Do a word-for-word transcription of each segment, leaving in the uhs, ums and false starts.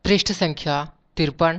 पृष्ठ संख्या तिरपन।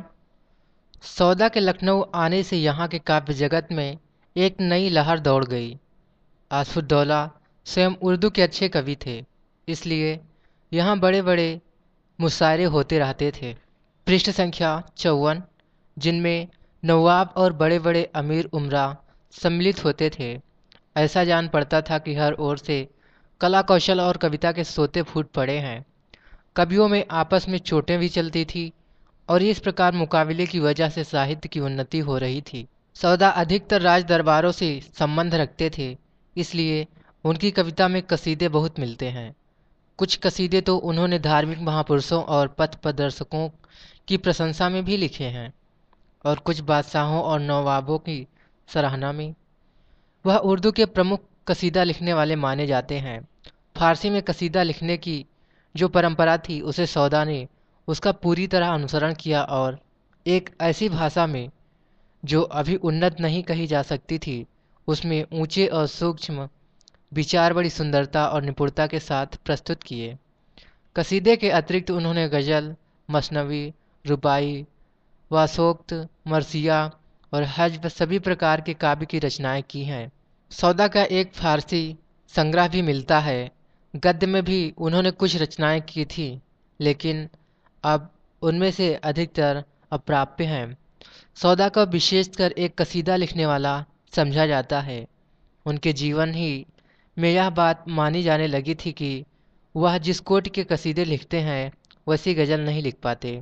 सौदा के लखनऊ आने से यहाँ के काव्य जगत में एक नई लहर दौड़ गई। आसफुद्दौला स्वयं उर्दू के अच्छे कवि थे, इसलिए यहाँ बड़े बड़े मुशायरे होते रहते थे। पृष्ठ संख्या चौवन, जिनमें नवाब और बड़े बड़े अमीर उमरा सम्मिलित होते थे। ऐसा जान पड़ता था कि हर ओर से कला कौशल और कविता के सोते फूट पड़े हैं। कवियों में आपस में चोटें भी चलती थी और इस प्रकार मुकाबले की वजह से साहित्य की उन्नति हो रही थी। सौदा अधिकतर राज दरबारों से संबंध रखते थे, इसलिए उनकी कविता में कसीदे बहुत मिलते हैं। कुछ कसीदे तो उन्होंने धार्मिक महापुरुषों और पथ प्रदर्शकों की प्रशंसा में भी लिखे हैं और कुछ बादशाहों और नवाबों की सराहना में। वह उर्दू के प्रमुख कसीदा लिखने वाले माने जाते हैं। फारसी में कसीदा लिखने की जो परंपरा थी, उसे सौदा ने उसका पूरी तरह अनुसरण किया और एक ऐसी भाषा में जो अभी उन्नत नहीं कही जा सकती थी, उसमें ऊंचे और सूक्ष्म विचार बड़ी सुंदरता और निपुणता के साथ प्रस्तुत किए। कसीदे के अतिरिक्त उन्होंने गज़ल, मसनवी, रुबाई, वासोक्त, मरसिया और हज्ब सभी प्रकार के काव्य की रचनाएं की हैं। सौदा का एक फारसी संग्रह भी मिलता है। गद्य में भी उन्होंने कुछ रचनाएं की थी, लेकिन अब उनमें से अधिकतर अप्राप्य हैं। सौदा का विशेषकर एक कसीदा लिखने वाला समझा जाता है। उनके जीवन ही में यह बात मानी जाने लगी थी कि वह जिस कोटि के कसीदे लिखते हैं वैसी गज़ल नहीं लिख पाते।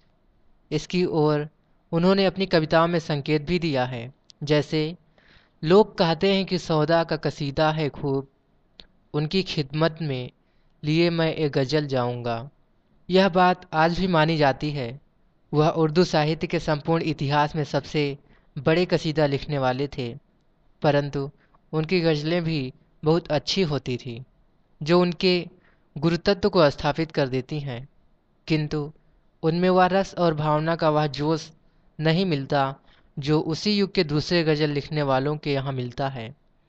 इसकी ओर उन्होंने अपनी कविताओं में संकेत भी दिया है, जैसे लोग कहते हैं कि सौदा का कसीदा है खूब, उनकी खिदमत में लिए मैं एक गज़ल जाऊंगा। यह बात आज भी मानी जाती है। वह उर्दू साहित्य के संपूर्ण इतिहास में सबसे बड़े कसीदा लिखने वाले थे, परंतु उनकी गज़लें भी बहुत अच्छी होती थी, जो उनके गुरुतत्व को स्थापित कर देती हैं, किंतु उनमें वह रस और भावना का वह जोश नहीं मिलता जो उसी युग के दूसरे गज़ल लिखने वालों के यहाँ मिलता है।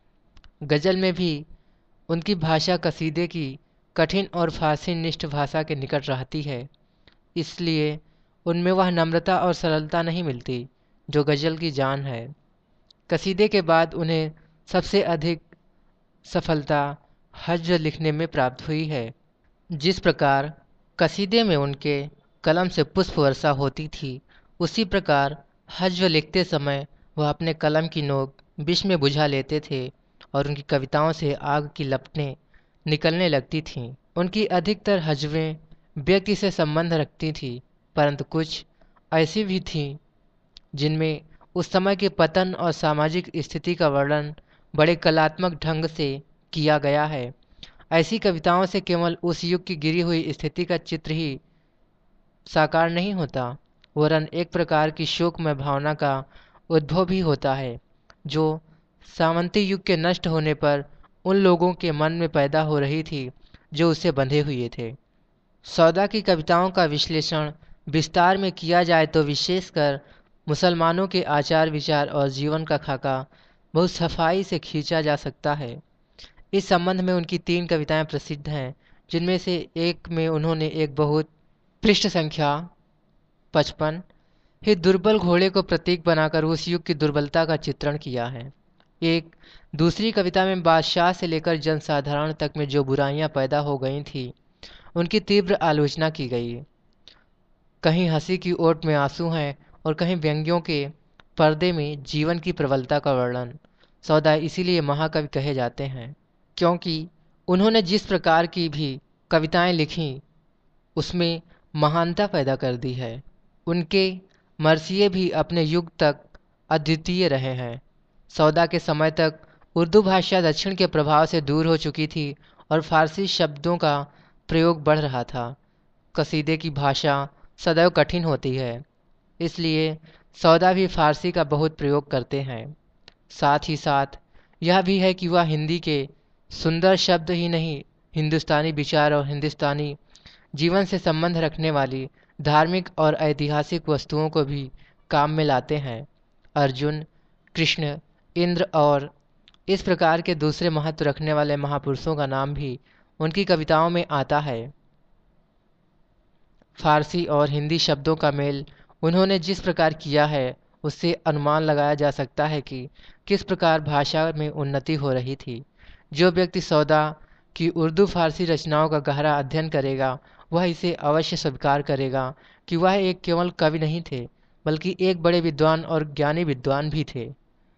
गज़ल में भी उनकी भाषा कसीदे की कठिन और फारसी निष्ठ भाषा के निकट रहती है, इसलिए उनमें वह नम्रता और सरलता नहीं मिलती जो गज़ल की जान है। कसीदे के बाद उन्हें सबसे अधिक सफलता हज्ज लिखने में प्राप्त हुई है। जिस प्रकार कसीदे में उनके कलम से पुष्प वर्षा होती थी, उसी प्रकार हज्ज लिखते समय वह अपने कलम की नोक विष में बुझा लेते थे और उनकी कविताओं से आग की लपटें निकलने लगती थीं। उनकी अधिकतर हज्वें व्यक्ति से संबंध रखती थीं, परंतु कुछ ऐसी भी थीं जिनमें उस समय के पतन और सामाजिक स्थिति का वर्णन बड़े कलात्मक ढंग से किया गया है। ऐसी कविताओं से केवल उस युग की गिरी हुई स्थिति का चित्र ही साकार नहीं होता, वरन एक प्रकार की शोकमय भावना का उद्भव भी होता है, जो सामंती युग के नष्ट होने पर उन लोगों के मन में पैदा हो रही थी जो उससे बंधे हुए थे। सौदा की कविताओं का विश्लेषण विस्तार में किया जाए तो विशेषकर मुसलमानों के आचार विचार और जीवन का खाका बहुत सफाई से खींचा जा सकता है। इस संबंध में उनकी तीन कविताएं प्रसिद्ध हैं, जिनमें से एक में उन्होंने एक बहुत पृष्ठ संख्या पचपन ही दुर्बल घोड़े को प्रतीक बनाकर उस युग की दुर्बलता का चित्रण किया है। एक दूसरी कविता में बादशाह से लेकर जनसाधारण तक में जो बुराइयां पैदा हो गई थी, उनकी तीव्र आलोचना की गई। कहीं हंसी की ओट में आंसू हैं और कहीं व्यंग्यों के पर्दे में जीवन की प्रबलता का वर्णन। सौदा इसीलिए महाकवि कहे जाते हैं, क्योंकि उन्होंने जिस प्रकार की भी कविताएं लिखी उसमें महानता पैदा कर दी है। उनके मरसिए भी अपने युग तक अद्वितीय रहे हैं। सौदा के समय तक उर्दू भाषा दक्षिण के प्रभाव से दूर हो चुकी थी और फारसी शब्दों का प्रयोग बढ़ रहा था। कसीदे की भाषा सदैव कठिन होती है, इसलिए सौदा भी फारसी का बहुत प्रयोग करते हैं। साथ ही साथ यह भी है कि वह हिंदी के सुंदर शब्द ही नहीं, हिंदुस्तानी विचार और हिंदुस्तानी जीवन से संबंध रखने वाली धार्मिक और ऐतिहासिक वस्तुओं को भी काम में लाते हैं। अर्जुन, कृष्ण, इंद्र और इस प्रकार के दूसरे महत्व रखने वाले महापुरुषों का नाम भी उनकी कविताओं में आता है। फारसी और हिंदी शब्दों का मेल उन्होंने जिस प्रकार किया है उससे अनुमान लगाया जा सकता है कि किस प्रकार भाषा में उन्नति हो रही थी। जो व्यक्ति सौदा की उर्दू फारसी रचनाओं का गहरा अध्ययन करेगा वह इसे अवश्य स्वीकार करेगा कि वह एक केवल कवि नहीं थे बल्कि एक बड़े विद्वान और ज्ञानी विद्वान भी थे।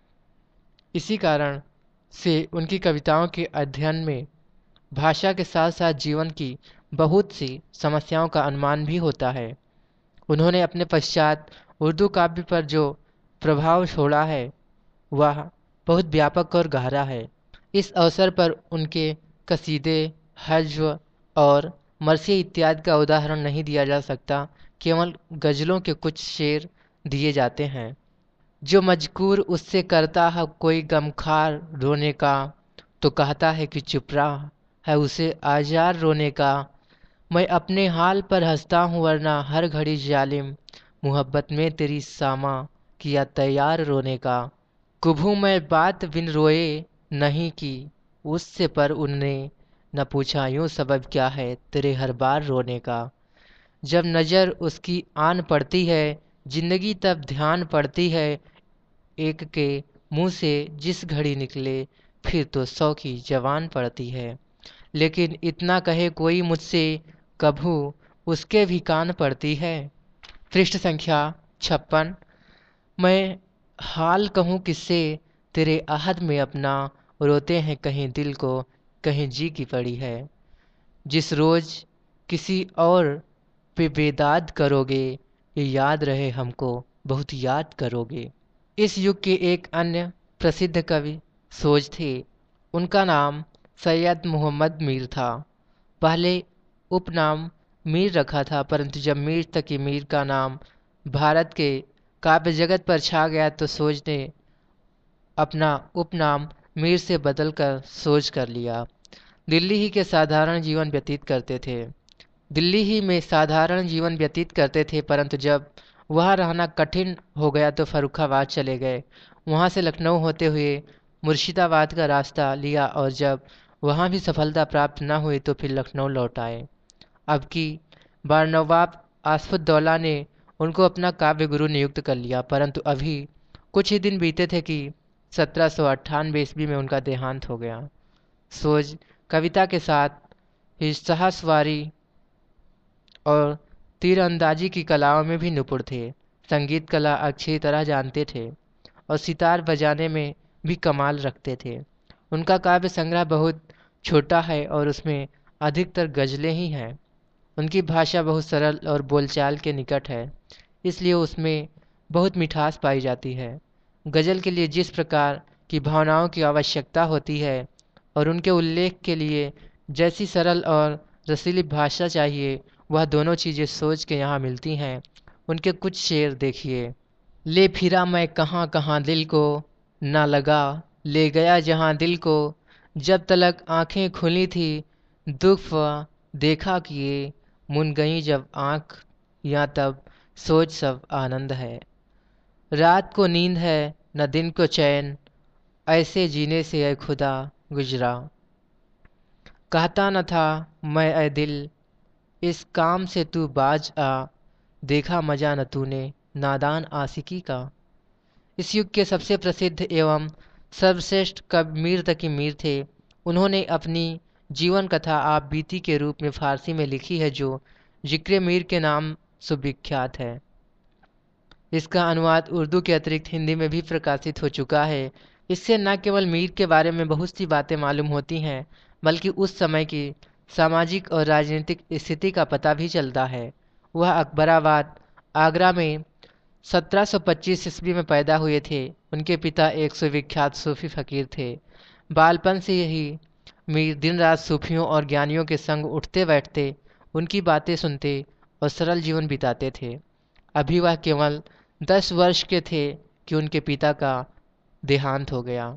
इसी कारण से उनकी कविताओं के अध्ययन में भाषा के साथ साथ जीवन की बहुत सी समस्याओं का अनुमान भी होता है। उन्होंने अपने पश्चात उर्दू काव्य पर जो प्रभाव छोड़ा है वह बहुत व्यापक और गहरा है। इस अवसर पर उनके कसीदे, हज्व और मरसिया इत्यादि का उदाहरण नहीं दिया जा सकता, केवल गज़लों के कुछ शेर दिए जाते हैं। जो मजकूर उससे करता है कोई गमखार रोने का, तो कहता है कि चुप रहा है उसे आजार रोने का। मैं अपने हाल पर हंसता हूँ वरना हर घड़ी जालिम मोहब्बत में तेरी सामा किया तैयार रोने का। कुभू मैं बात बिन रोए नहीं की उससे, पर उनने न पूछा यूं सबब क्या है तेरे हर बार रोने का। जब नज़र उसकी आन पड़ती है जिंदगी तब ध्यान पड़ती है, एक के मुंह से जिस घड़ी निकले फिर तो सौ की जवान पड़ती है। लेकिन इतना कहे कोई मुझसे कभू उसके भी कान पड़ती है। पृष्ठ संख्या छप्पन। मैं हाल कहूँ किससे तेरे आहद में अपना, रोते हैं कहीं दिल को कहीं जी की पड़ी है। जिस रोज किसी और पे बेदाद करोगे ये याद रहे हमको बहुत याद करोगे। इस युग के एक अन्य प्रसिद्ध कवि सोज थे। उनका नाम सैयद मोहम्मद मीर था। पहले उपनाम मीर रखा था, परंतु जब मीर तकी मीर का नाम भारत के काव्य जगत पर छा गया तो सोज ने अपना उपनाम मीर से बदलकर सोज कर लिया। दिल्ली ही के साधारण जीवन व्यतीत करते थे दिल्ली ही में साधारण जीवन व्यतीत करते थे परंतु जब वहाँ रहना कठिन हो गया तो फर्रुखाबाद चले गए। वहाँ से लखनऊ होते हुए मुर्शिदाबाद का रास्ता लिया और जब वहाँ भी सफलता प्राप्त न हुई तो फिर लखनऊ लौट आए। अब की बार नवाब आसफुद्दौला ने उनको अपना काव्य गुरु नियुक्त कर लिया, परंतु अभी कुछ ही दिन बीते थे कि सत्रह सौ अट्ठानवे ईस्वी में उनका देहांत हो गया। सोज कविता के साथ ही शाहसवारी और तीरंदाजी की कलाओं में भी निपुण थे। संगीत कला अच्छी तरह जानते थे और सितार बजाने में भी कमाल रखते थे। उनका काव्य संग्रह बहुत छोटा है और उसमें अधिकतर गज़लें ही हैं। उनकी भाषा बहुत सरल और बोलचाल के निकट है, इसलिए उसमें बहुत मिठास पाई जाती है। गज़ल के लिए जिस प्रकार की भावनाओं की आवश्यकता होती है और उनके उल्लेख के लिए जैसी सरल और रसीली भाषा चाहिए, वह दोनों चीज़ें सोच के यहाँ मिलती हैं। उनके कुछ शेर देखिए। ले फिरा मैं कहाँ कहाँ दिल को, ना लगा ले गया जहाँ दिल को। जब तलक आंखें खुली थी दुख व देखा किए, मुन गई जब आँख या तब सोच सब आनंद है। रात को नींद है न दिन को चैन, ऐसे जीने से ऐ खुदा गुजरा। कहता न था मैं ऐ दिल इस काम से तू बाज आ, देखा मजा न तूने नादान आशिकी का। इस युग के सबसे प्रसिद्ध एवं सर्वश्रेष्ठ कवि मीर तकी मीर थे। उन्होंने अपनी जीवन कथा आप बीती के रूप में फारसी में लिखी है जो जिक्र मीर के नाम सुविख्यात है। इसका अनुवाद उर्दू के अतिरिक्त हिंदी में भी प्रकाशित हो चुका है। इससे न केवल मीर के बारे में बहुत सी बातें मालूम होती हैं बल्कि उस समय की सामाजिक और राजनीतिक स्थिति का पता भी चलता है। वह अकबराबाद आगरा में सत्रह सौ पच्चीस ईस्वी में पैदा हुए थे। उनके पिता एक सुविख्यात सूफी फकीर थे। बालपन से ही मीर दिन रात सूफियों और ज्ञानियों के संग उठते बैठते, उनकी बातें सुनते और सरल जीवन बिताते थे। अभी वह केवल दस वर्ष के थे कि उनके पिता का देहांत हो गया।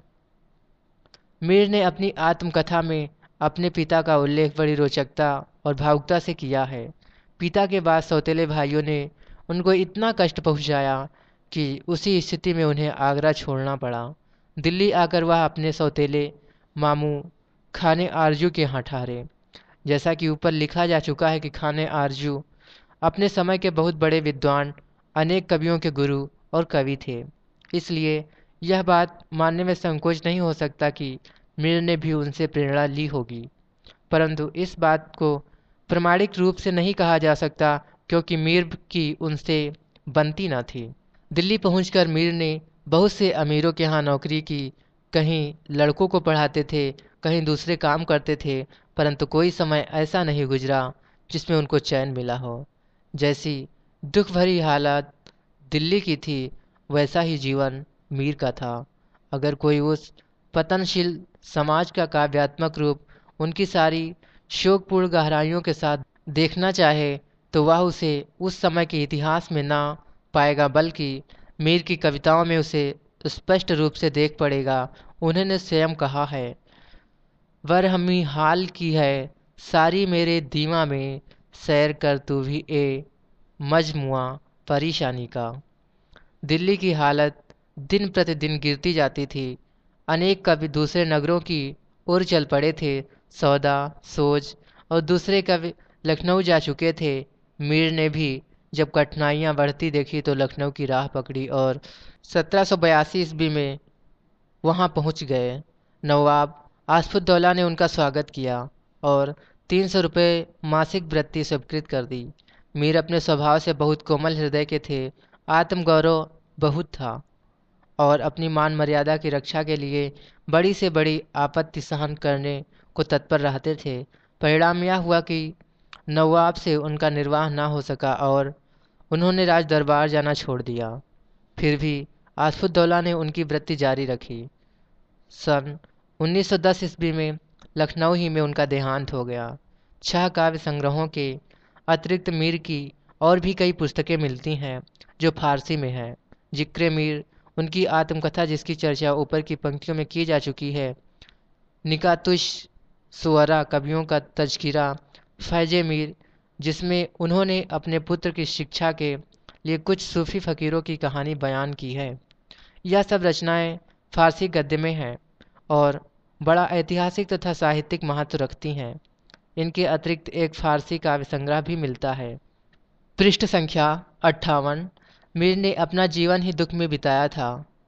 मीर ने अपनी आत्मकथा में अपने पिता का उल्लेख बड़ी रोचकता और भावुकता से किया है। पिता के बाद सौतेले भाइयों ने उनको इतना कष्ट पहुंचाया कि उसी स्थिति में उन्हें आगरा छोड़ना पड़ा। दिल्ली आकर वह अपने सौतेले मामू खाने आरजू के यहाँ ठहरे। जैसा कि ऊपर लिखा जा चुका है कि खाने आरजू अपने समय के बहुत बड़े विद्वान, अनेक कवियों के गुरु और कवि थे। इसलिए यह बात मानने में संकोच नहीं हो सकता कि मीर ने भी उनसे प्रेरणा ली होगी। परंतु इस बात को प्रमाणिक रूप से नहीं कहा जा सकता, क्योंकि मीर की उनसे बनती न थी। दिल्ली पहुंचकर मीर ने बहुत से अमीरों के यहाँ नौकरी की। कहीं लड़कों को पढ़ाते थे, कहीं दूसरे काम करते थे, परंतु कोई समय ऐसा नहीं गुजरा जिसमें उनको चैन मिला हो। जैसी दुख भरी हालत दिल्ली की थी, वैसा ही जीवन मीर का था। अगर कोई उस पतनशील समाज का काव्यात्मक रूप उनकी सारी शोकपूर्ण गहराइयों के साथ देखना चाहे, तो वह उसे उस समय के इतिहास में ना पाएगा, बल्कि मीर की कविताओं में उसे स्पष्ट रूप से देख पड़ेगा। उन्होंने स्वयं कहा है, वर हमी हाल की है सारी मेरे दीवा में, सैर कर तू भी ए मजमुआ परेशानी का। दिल्ली की हालत दिन प्रतिदिन गिरती जाती थी। अनेक कवि दूसरे नगरों की ओर चल पड़े थे। सौदा, सोज और दूसरे कवि लखनऊ जा चुके थे। मीर ने भी जब कठिनाइयां बढ़ती देखी तो लखनऊ की राह पकड़ी और सत्रह सौ बयासी ईस्वी में वहां पहुंच गए। नवाब आसफुद्दौला ने उनका स्वागत किया और तीन सौ रुपये मासिक वृत्ति स्वीकृत कर दी। मीर अपने स्वभाव से बहुत कोमल हृदय के थे। आत्मगौरव बहुत था और अपनी मान मर्यादा की रक्षा के लिए बड़ी से बड़ी आपत्ति सहन करने को तत्पर रहते थे। परिणाम यह हुआ कि नवाब से उनका निर्वाह न हो सका और उन्होंने राज दरबार जाना छोड़ दिया। फिर भी आसफुद्दौला ने उनकी वृत्ति जारी रखी। सन उन्नीस सौ दस ईस्वी में लखनऊ ही में उनका देहांत हो गया। छह काव्य संग्रहों के अतिरिक्त मीर की और भी कई पुस्तकें मिलती हैं जो फारसी में हैं। जिक्र मीर, उनकी आत्मकथा जिसकी चर्चा ऊपर की पंक्तियों में की जा चुकी है, निकातुश सुअरा कवियों का तज़किरा, फैज़े मीर जिसमें उन्होंने अपने पुत्र की शिक्षा के लिए कुछ सूफी फ़कीरों की कहानी बयान की है, यह सब रचनाएं फारसी गद्य में हैं और बड़ा ऐतिहासिक तथा साहित्यिक महत्व रखती हैं। इनके अतिरिक्त एक फारसी काव्य संग्रह भी मिलता है। पृष्ठ संख्या अट्ठावन। मीर ने अपना जीवन ही दुख में बिताया था,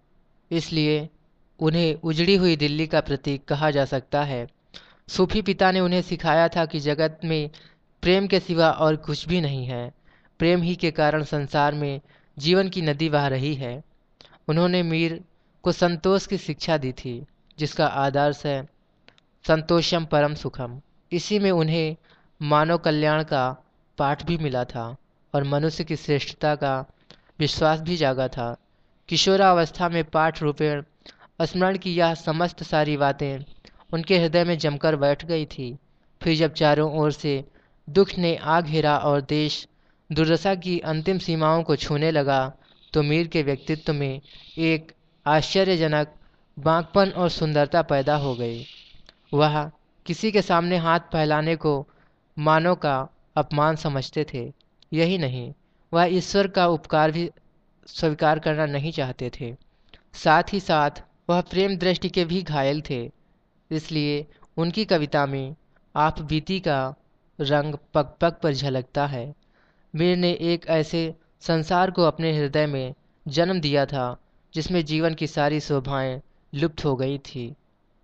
इसलिए उन्हें उजड़ी हुई दिल्ली का प्रतीक कहा जा सकता है। सूफी पिता ने उन्हें सिखाया था कि जगत में प्रेम के सिवा और कुछ भी नहीं है। प्रेम ही के कारण संसार में जीवन की नदी बह रही है। उन्होंने मीर को संतोष की शिक्षा दी थी, जिसका आदर्श है संतोषम परम सुखम। इसी में उन्हें मानव कल्याण का पाठ भी मिला था और मनुष्य की श्रेष्ठता का विश्वास भी जागा था। किशोरावस्था में पाठ रूपेण स्मरण की यह समस्त सारी बातें उनके हृदय में जमकर बैठ गई थी। फिर जब चारों ओर से दुख ने आ घेरा और देश दुर्दशा की अंतिम सीमाओं को छूने लगा, तो मीर के व्यक्तित्व में एक आश्चर्यजनक बांकपन और सुंदरता पैदा हो गई। वह किसी के सामने हाथ फैलाने को मानव का अपमान समझते थे। यही नहीं, वह ईश्वर का उपकार भी स्वीकार करना नहीं चाहते थे। साथ ही साथ वह प्रेम दृष्टि के भी घायल थे। इसलिए उनकी कविता में आप बीती का रंग पग पग पर झलकता है। मीर ने एक ऐसे संसार को अपने हृदय में जन्म दिया था जिसमें जीवन की सारी शोभाएं लुप्त हो गई थी।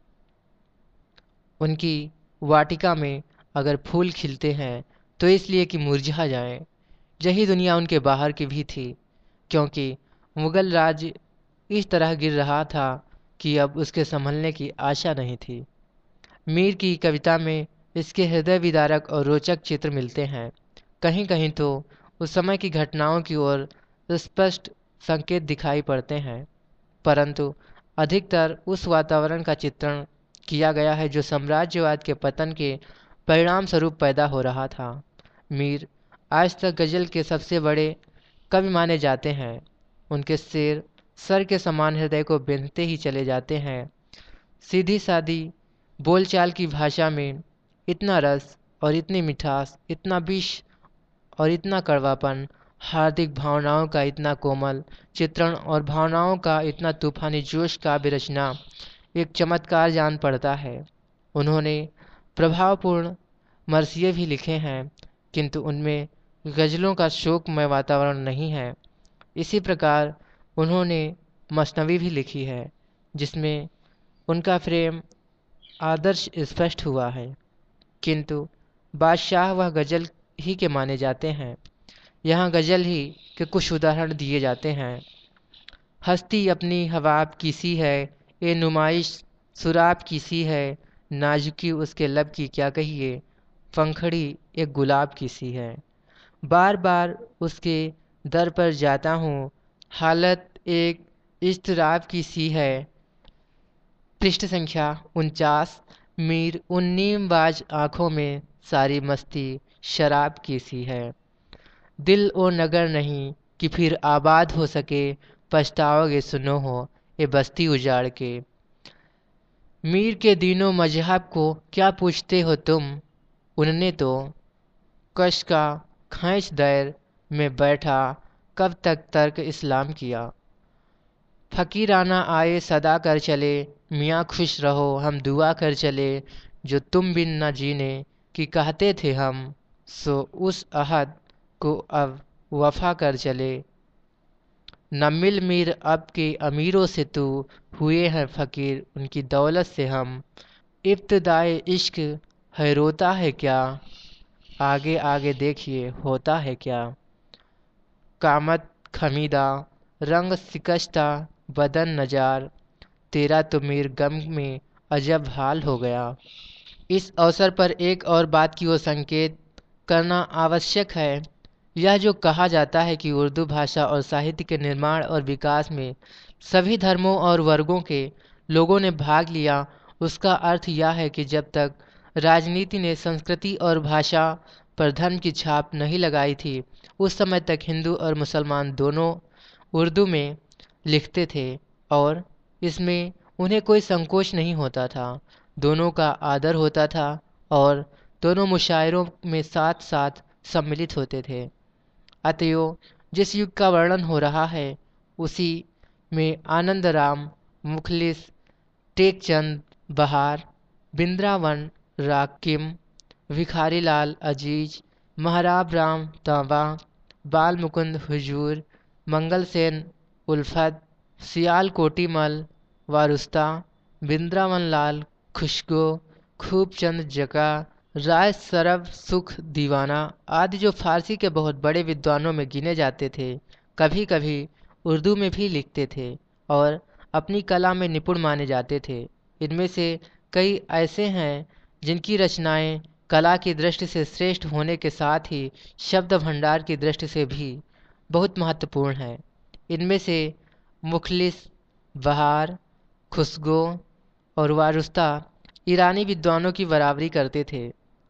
उनकी वाटिका में अगर फूल खिलते हैं तो इसलिए कि मुरझा जाएं। यही दुनिया उनके बाहर की भी थी, क्योंकि मुगल राज इस तरह गिर रहा था कि अब उसके संभलने की आशा नहीं थी। मीर की कविता में इसके हृदय विदारक और रोचक चित्र मिलते हैं। कहीं कहीं तो उस समय की घटनाओं की ओर स्पष्ट संकेत दिखाई पड़ते हैं, परंतु अधिकतर उस वातावरण का चित्रण किया गया है जो साम्राज्यवाद के पतन के परिणाम स्वरूप पैदा हो रहा था। मीर आज तक गज़ल के सबसे बड़े कवि माने जाते हैं। उनके शेर सर के समान हृदय को बेंधते ही चले जाते हैं। सीधी सादी बोलचाल की भाषा में इतना रस और इतनी मिठास, इतना विष और इतना कड़वापन, हार्दिक भावनाओं का इतना कोमल चित्रण और भावनाओं का इतना तूफानी जोश काव्य रचना एक चमत्कार जान पड़ता है। उन्होंने प्रभावपूर्ण मरसिए भी लिखे हैं, किंतु उनमें गज़लों का शोकमय वातावरण नहीं है। इसी प्रकार उन्होंने मसनवी भी लिखी है, जिसमें उनका प्रेम आदर्श स्पष्ट हुआ है, किंतु बादशाह वह गज़ल ही के माने जाते हैं। यहाँ गज़ल ही के कुछ उदाहरण दिए जाते हैं। हस्ती अपनी हवाब की सी है, ये नुमाइश सुराब की सी है, नाजुकी उसके लब की क्या कहिए, पंखड़ी एक गुलाब की सी है। बार बार उसके दर पर जाता हूँ, हालत एक इज़्तिराब की सी है। पृष्ठ संख्या उनचास। मीर उन नीमबाज आँखों में सारी मस्ती शराब की सी है। दिल ओ नगर नहीं कि फिर आबाद हो सके, पछताओगे सुनो हो ये बस्ती उजाड़ के। मीर के दीनों मजहब को क्या पूछते हो तुम, उनने तो कश का खैच दैर में बैठा कब तक तर्क इस्लाम किया। फ़कीराना आए सदा कर चले, मियाँ खुश रहो हम दुआ कर चले, जो तुम बिन न जीने की कहते थे हम, सो उस अहद को अब वफ़ा कर चले। न मिल मीर अब के अमीरों से तू, हुए हैं फ़कीर उनकी दौलत से हम। इब्तिदाए इश्क है रोता है क्या, आगे आगे देखिए होता है क्या। कामत खमीदा रंग सिकश्ता बदन नजार, तेरा तो मीर गम में अजब हाल हो गया। इस अवसर पर एक और बात की ओर संकेत करना आवश्यक है। यह जो कहा जाता है कि उर्दू भाषा और साहित्य के निर्माण और विकास में सभी धर्मों और वर्गों के लोगों ने भाग लिया, उसका अर्थ यह है कि जब तक राजनीति ने संस्कृति और भाषा पर धर्म की छाप नहीं लगाई थी, उस समय तक हिंदू और मुसलमान दोनों उर्दू में लिखते थे और इसमें उन्हें कोई संकोच नहीं होता था। दोनों का आदर होता था और दोनों मुशायरों में साथ साथ सम्मिलित होते थे। अतएव जिस युग का वर्णन हो रहा है उसी में आनंदराम, मुखलिस, टेकचंद बहार, बिंद्रावन राकिम, भिखारीलाल अजीज, महराब राम तांबा, बाल मुकुंद हुजूर, मंगल सेन उल्फत, सियाल कोटीमल वारुस्ता, बिंद्रावन लाल खुशगो, खूबचंद जका, राय सरब सुख दीवाना आदि जो फारसी के बहुत बड़े विद्वानों में गिने जाते थे, कभी कभी उर्दू में भी लिखते थे और अपनी कला में निपुण माने जाते थे। इनमें से कई ऐसे हैं जिनकी रचनाएं कला की दृष्टि से श्रेष्ठ होने के साथ ही शब्द भंडार की दृष्टि से भी बहुत महत्वपूर्ण है। इनमें से मुखलिस, बहार, खुशगो और वारुस्ता ईरानी विद्वानों की बराबरी करते थे।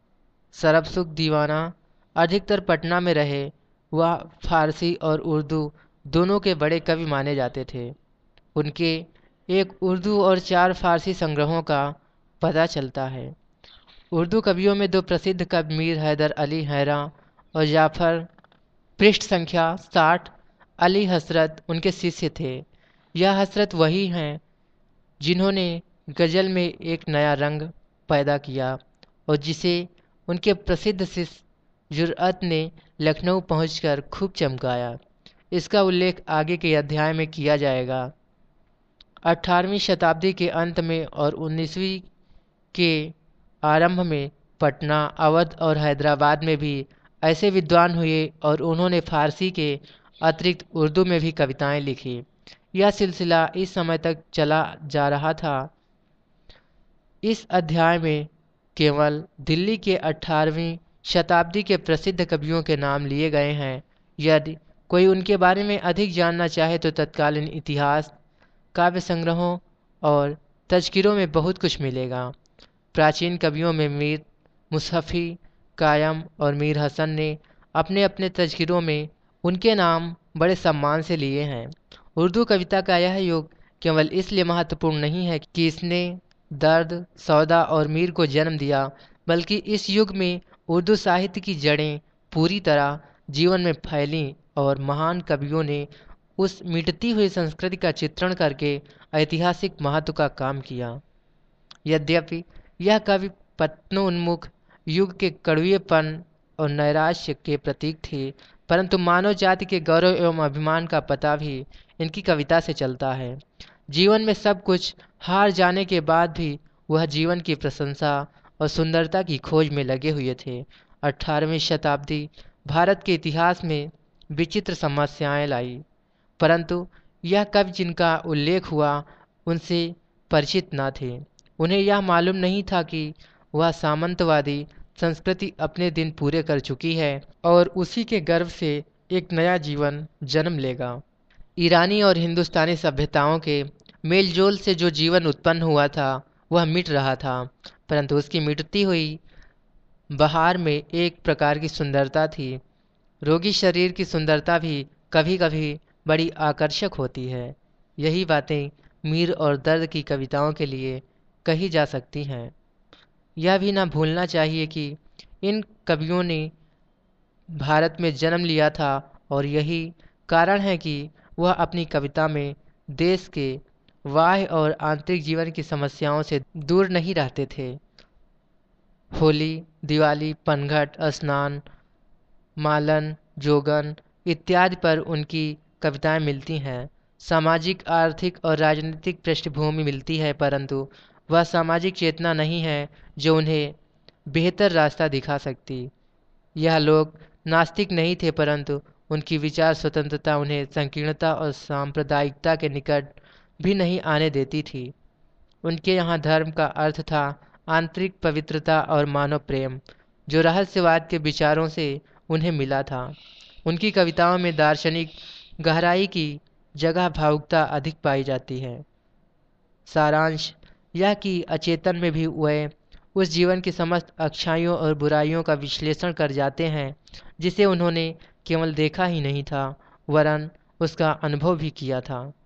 सरबसुख दीवाना अधिकतर पटना में रहे, वह फारसी और उर्दू दोनों के बड़े कवि माने जाते थे। उनके एक उर्दू और चार फारसी संग्रहों का पता चलता है। उर्दू कवियों में दो प्रसिद्ध कवि मीर हैदर अली हैरा और जाफर, पृष्ठ संख्या साठ। अली हसरत उनके शिष्य थे। यह हसरत वही हैं जिन्होंने गज़ल में एक नया रंग पैदा किया और जिसे उनके प्रसिद्ध शिष्य जुर्अत ने लखनऊ पहुंचकर खूब चमकाया। इसका उल्लेख आगे के अध्याय में किया जाएगा। अठारहवीं शताब्दी के अंत में और उन्नीसवीं के आरंभ में पटना, अवध और हैदराबाद में भी ऐसे विद्वान हुए और उन्होंने फारसी के अतिरिक्त उर्दू में भी कविताएं लिखी। यह सिलसिला इस समय तक चला जा रहा था। इस अध्याय में केवल दिल्ली के अठारहवीं शताब्दी के प्रसिद्ध कवियों के नाम लिए गए हैं। यदि कोई उनके बारे में अधिक जानना चाहे तो तत्कालीन इतिहास, काव्य संग्रहों और तज़किरों में बहुत कुछ मिलेगा। प्राचीन कवियों में मीर मुसहफ़ी कायम और मीर हसन ने अपने अपने तज़किरों में उनके नाम बड़े सम्मान से लिए हैं। उर्दू कविता का यह युग केवल इसलिए महत्वपूर्ण नहीं है कि इसने दर्द, सौदा और मीर को जन्म दिया, बल्कि इस युग में उर्दू साहित्य की जड़ें पूरी तरह जीवन में फैलीं और महान कवियों ने उस मिटती हुई संस्कृति का चित्रण करके ऐतिहासिक महत्व का काम किया। यद्यपि यह कवि पत्नोन्मुख युग के कड़ुएपन और नैराश्य के प्रतीक थी, परंतु मानव जाति के गौरव एवं अभिमान का पता भी इनकी कविता से चलता है। जीवन में सब कुछ हार जाने के बाद भी वह जीवन की प्रशंसा और सुंदरता की खोज में लगे हुए थे। अठारहवीं शताब्दी भारत के इतिहास में विचित्र समस्याएं लाई, परंतु यह कवि जिनका उल्लेख हुआ उनसे परिचित न थे। उन्हें यह मालूम नहीं था कि वह सामंतवादी संस्कृति अपने दिन पूरे कर चुकी है और उसी के गर्व से एक नया जीवन जन्म लेगा। ईरानी और हिंदुस्तानी सभ्यताओं के मेलजोल से जो जीवन उत्पन्न हुआ था वह मिट रहा था, परंतु उसकी मिटती हुई बहार में एक प्रकार की सुंदरता थी। रोगी शरीर की सुंदरता भी कभी कभी बड़ी आकर्षक होती है। यही बातें मीर और दर्द की कविताओं के लिए कही जा सकती हैं। यह भी ना भूलना चाहिए कि इन कवियों ने भारत में जन्म लिया था और यही कारण है कि वह अपनी कविता में देश के बाह्य और आंतरिक जीवन की समस्याओं से दूर नहीं रहते थे। होली, दिवाली, पनघट, स्नान, मालन, जोगन इत्यादि पर उनकी कविताएं मिलती हैं। सामाजिक, आर्थिक और राजनीतिक पृष्ठभूमि मिलती है, परंतु वह सामाजिक चेतना नहीं है जो उन्हें बेहतर रास्ता दिखा सकती। यह लोग नास्तिक नहीं थे, परंतु उनकी विचार स्वतंत्रता उन्हें संकीर्णता और सांप्रदायिकता के निकट भी नहीं आने देती थी। उनके यहाँ धर्म का अर्थ था आंतरिक पवित्रता और मानव प्रेम, जो रहस्यवाद के विचारों से उन्हें मिला था। उनकी कविताओं में दार्शनिक गहराई की जगह भावुकता अधिक पाई जाती है। सारांश यह कि अचेतन में भी वह उस जीवन की समस्त अच्छाइयों और बुराइयों का विश्लेषण कर जाते हैं जिसे उन्होंने केवल देखा ही नहीं था, वरन उसका अनुभव भी किया था।